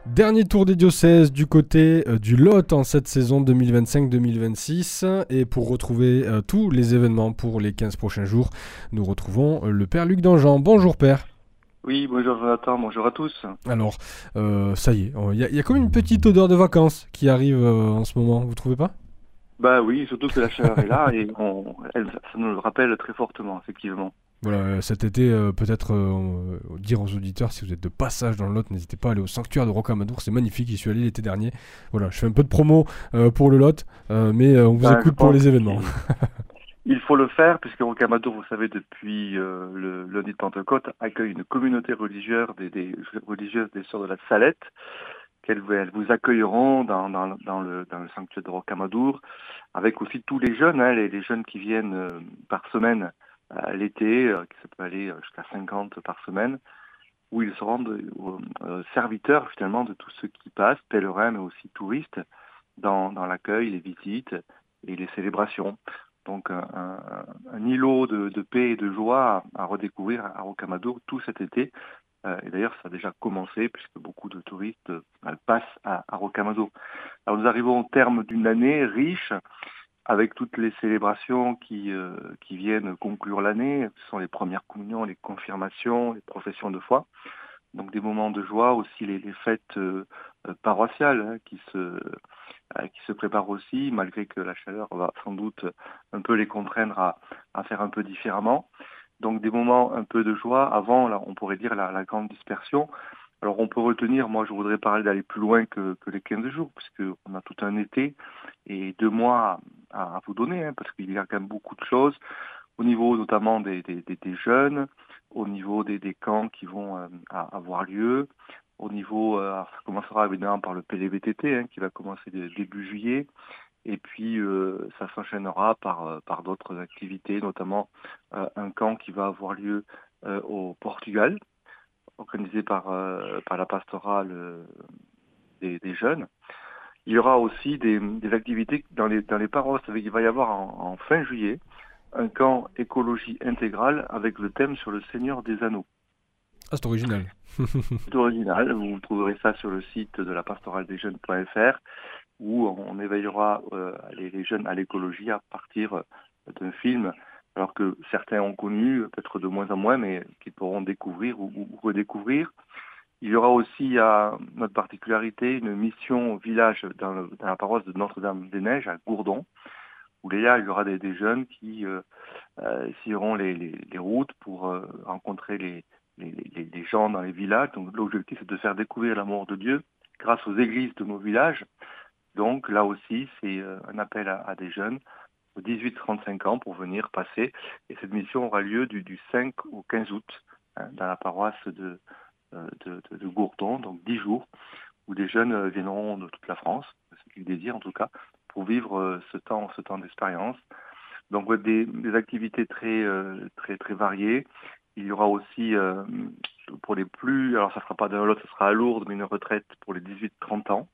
Dernier tour des diocèses du côté du Lot en cette saison 2025-2026. Et pour retrouver tous les événements pour les 15 prochains jours, nous retrouvons le Père Luc Dangean. Bonjour Père. Oui, bonjour Jonathan, bonjour à tous. Alors, ça y est, il y a comme une petite odeur de vacances qui arrive en ce moment, vous trouvez pas? Bah oui, surtout que la chaleur est là et ça nous le rappelle très fortement, effectivement. Voilà, cet été, peut-être dire aux auditeurs, si vous êtes de passage dans le Lot, n'hésitez pas à aller au sanctuaire de Rocamadour, c'est magnifique, j'y suis allé l'été dernier. Voilà, je fais un peu de promo pour le Lot, mais on vous Ben, je écoute pour pense les événements. qu'il faut le faire puisque Rocamadour, vous savez, depuis le lundi de Pentecôte, accueille une communauté religieuse, des religieuses des Sœurs de la Salette, elles vous accueilleront dans le sanctuaire de Rocamadour, avec aussi tous les jeunes, hein, les jeunes qui viennent par semaine l'été, qui ça peut aller jusqu'à 50 par semaine, où ils se rendent serviteurs finalement de tous ceux qui passent, pèlerins mais aussi touristes, dans l'accueil, les visites et les célébrations. Donc un îlot de paix et de joie à redécouvrir à Rocamadour tout cet été. Et d'ailleurs, ça a déjà commencé puisque beaucoup de touristes passent à Rocamadour. Alors nous arrivons au terme d'une année riche avec toutes les célébrations qui viennent conclure l'année. Ce sont les premières communions, les confirmations, les professions de foi. Donc des moments de joie, aussi les fêtes paroissiales qui se préparent aussi, malgré que la chaleur va sans doute un peu les contraindre à faire un peu différemment. Donc des moments un peu de joie avant, là, on pourrait dire la grande dispersion. Alors on peut retenir, moi je voudrais parler d'aller plus loin que les 15 jours, puisqu'on a tout un été et 2 mois à vous donner, hein, parce qu'il y a quand même beaucoup de choses au niveau notamment des jeunes, au niveau des camps qui vont avoir lieu, au niveau, alors ça commencera évidemment par le PLVTT qui va commencer début juillet, et puis ça s'enchaînera par d'autres activités, notamment un camp qui va avoir lieu au Portugal, organisé par la pastorale des jeunes. Il y aura aussi des activités dans les paroisses. Il va y avoir en fin juillet un camp écologie intégrale avec le thème sur le Seigneur des Anneaux. Ah, c'est original. C'est original, vous trouverez ça sur le site de la pastoraldesjeunes.fr où on éveillera les jeunes à l'écologie à partir d'un film, alors que certains ont connu, peut-être de moins en moins, mais qu'ils pourront découvrir ou redécouvrir. Il y aura aussi, à notre particularité, une mission au village dans la paroisse de Notre-Dame-des-Neiges à Gourdon, où là, il y aura des jeunes qui s'iront les routes pour rencontrer les gens dans les villages. Donc l'objectif est de faire découvrir l'amour de Dieu grâce aux églises de nos villages. Donc là aussi, c'est un appel à des jeunes de 18-35 ans pour venir passer. Et cette mission aura lieu du 5 au 15 août dans la paroisse de Gourdon, donc 10 jours, où des jeunes viendront de toute la France, ceux qui le désirent en tout cas, pour vivre ce temps d'expérience. Donc ouais, des activités très variées. Il y aura aussi pour les plus, alors ça ne sera pas dans l'autre, ça sera à Lourdes, mais une retraite pour les 18-30 ans.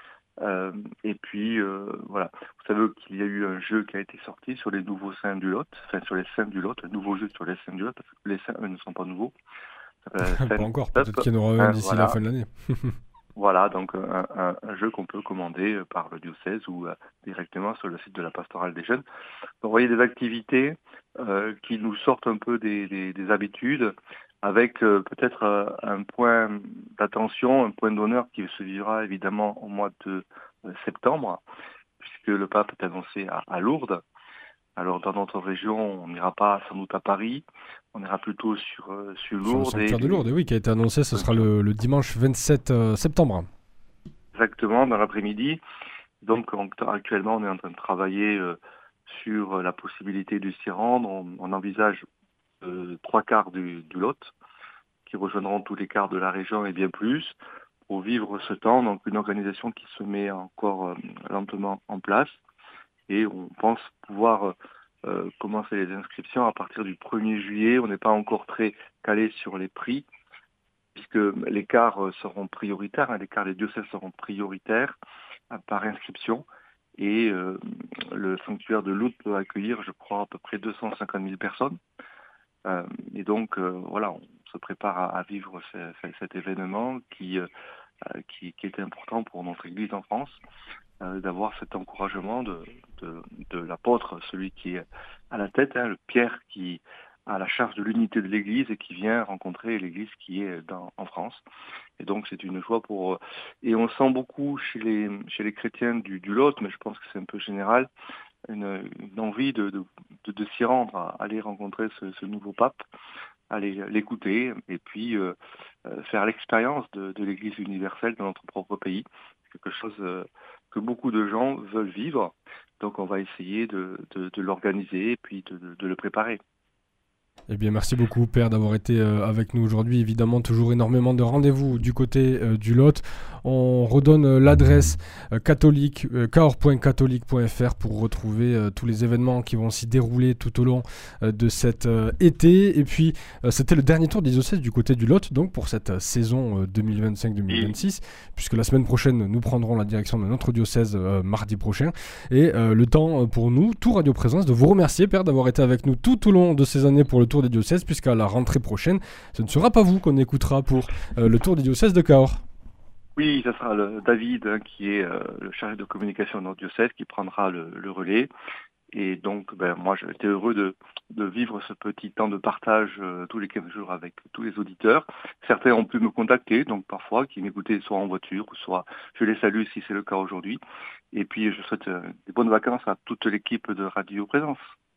Et puis voilà, vous savez qu'il y a eu un jeu qui a été sorti sur les nouveaux saints du Lot, enfin sur les saints du Lot, un nouveau jeu sur les saints du Lot, parce que les saints, eux, ne sont pas nouveaux. Ça s'appelle Pas Saint encore, peut-être Up, qu'il y en aura un hein, d'ici la voilà. fin de l'année. Voilà, donc un jeu qu'on peut commander par le diocèse ou directement sur le site de la pastorale des jeunes. Donc, vous voyez des activités qui nous sortent un peu des habitudes, avec peut-être un point d'attention, un point d'honneur qui se vivra évidemment au mois de septembre, puisque le pape est annoncé à Lourdes. Alors dans notre région, on n'ira pas sans doute à Paris, on ira plutôt sur Sur le Lourdes et sanctuaire de Lourdes, oui, qui a été annoncé, ce sera sur- le dimanche 27 septembre. exactement dans l'après-midi. Donc actuellement, on est en train de travailler sur la possibilité de s'y rendre. On envisage 3 quarts du Lot, qui rejoindront tous les quarts de la région et bien plus, pour vivre ce temps. Donc une organisation qui se met encore lentement en place. Et on pense pouvoir commencer les inscriptions à partir du 1er juillet. On n'est pas encore très calé sur les prix, puisque les quarts seront prioritaires, les quarts des diocèses seront prioritaires par inscription. Et le sanctuaire de Lourdes peut accueillir, je crois, à peu près 250 000 personnes. Et donc, voilà, on se prépare à vivre cet événement qui qui est important pour notre Église en France, d'avoir cet encouragement de l'apôtre, celui qui est à la tête, le Pierre qui a la charge de l'unité de l'Église et qui vient rencontrer l'Église qui est en France. Et donc c'est une joie et on sent beaucoup chez les chrétiens du Lot, mais je pense que c'est un peu général, une envie de s'y rendre, à aller rencontrer ce nouveau pape, aller l'écouter et puis faire l'expérience de l'Église universelle dans notre propre pays. C'est quelque chose que beaucoup de gens veulent vivre. Donc on va essayer de l'organiser et puis de le préparer. Eh bien, merci beaucoup, Père, d'avoir été avec nous aujourd'hui. Évidemment, toujours énormément de rendez-vous du côté du Lot. On redonne l'adresse catholique, cahors.catholique.fr pour retrouver tous les événements qui vont s'y dérouler tout au long de cet été. Et puis, c'était le dernier tour des diocèses du côté du Lot, donc pour cette saison 2025-2026, puisque la semaine prochaine, nous prendrons la direction de notre diocèse mardi prochain. Et le temps pour nous, tout Radio Présence, de vous remercier, Père, d'avoir été avec nous tout au long de ces années pour le Tour des diocèses, puisqu'à la rentrée prochaine, ce ne sera pas vous qu'on écoutera pour le Tour des diocèses de Cahors. Oui, ça sera David, qui est le chargé de communication de notre diocèse, qui prendra le relais. Et donc, moi, j'étais heureux de vivre ce petit temps de partage tous les 15 jours avec tous les auditeurs. Certains ont pu me contacter, donc parfois, qui m'écoutaient soit en voiture, ou soit je les salue si c'est le cas aujourd'hui. Et puis, je souhaite des bonnes vacances à toute l'équipe de Radio Présence.